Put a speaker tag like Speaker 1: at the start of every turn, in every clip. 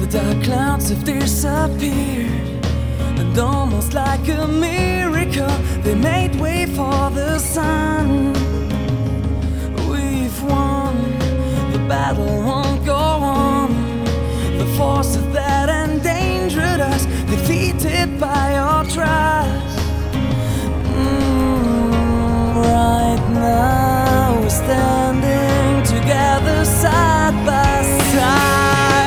Speaker 1: dark clouds have disappeared, and almost like a miracle, they made way for the sun. We've won, the battle won't go on. The forces that endangered us, defeated by your trust. Right now we're standing together side by side.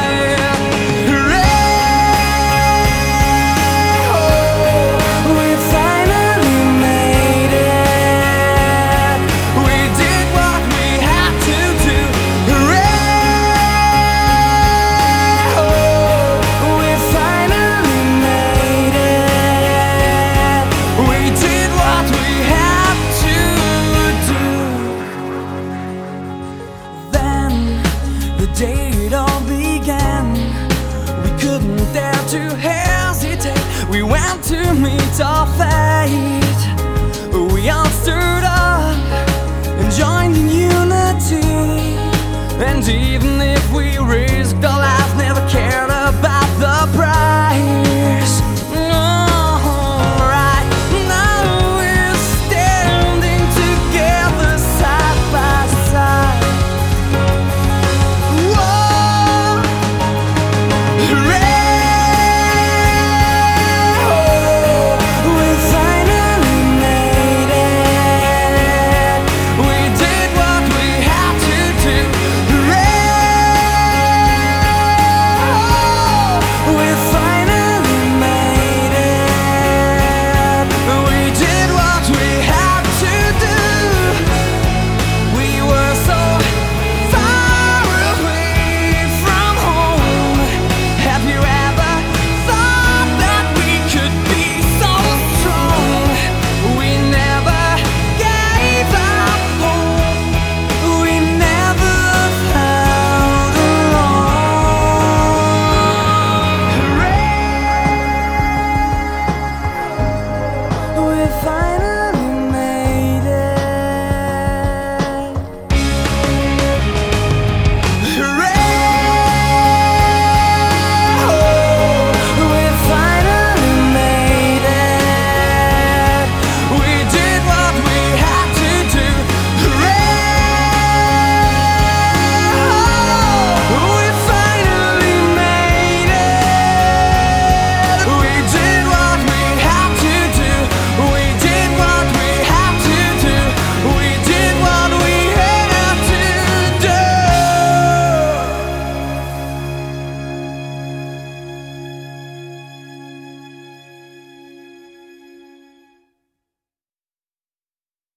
Speaker 1: The day it all began, we couldn't dare to hesitate. We went to meet our fate.